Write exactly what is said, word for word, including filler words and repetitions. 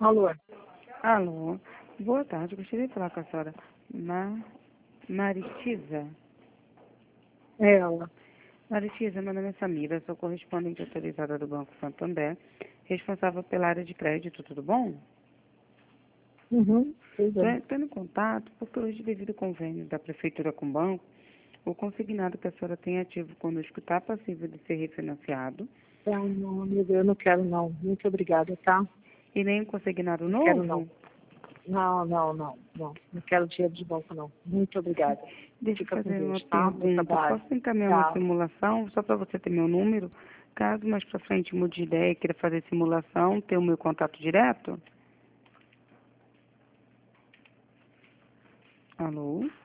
Alô? Alô, boa tarde. Gostaria de falar com a senhora Ma Maritiza. É ela. Maritiza, meu nome é Samira, sou correspondente autorizada do Banco Santander, responsável pela área de crédito, tudo bom? Uhum, pois Estou é. entrando em contato porque hoje, devido ao convênio da Prefeitura com o banco, o consignado que a senhora tem ativo conosco está passível de ser refinanciado Ah, não, amiga, eu não quero não. Muito obrigada, tá? e nem o consignado Não quero não. novo. Não, não, não, não. Não quero dinheiro de banco, não. Muito obrigada. Deixa eu Fica com fazer uma Deus, tá? Bom pergunta. trabalho. Posso encaminhar uma Tchau. simulação, só para você ter meu número? Caso mais para frente mude de ideia e queira fazer simulação, ter o meu contato direto? Alô?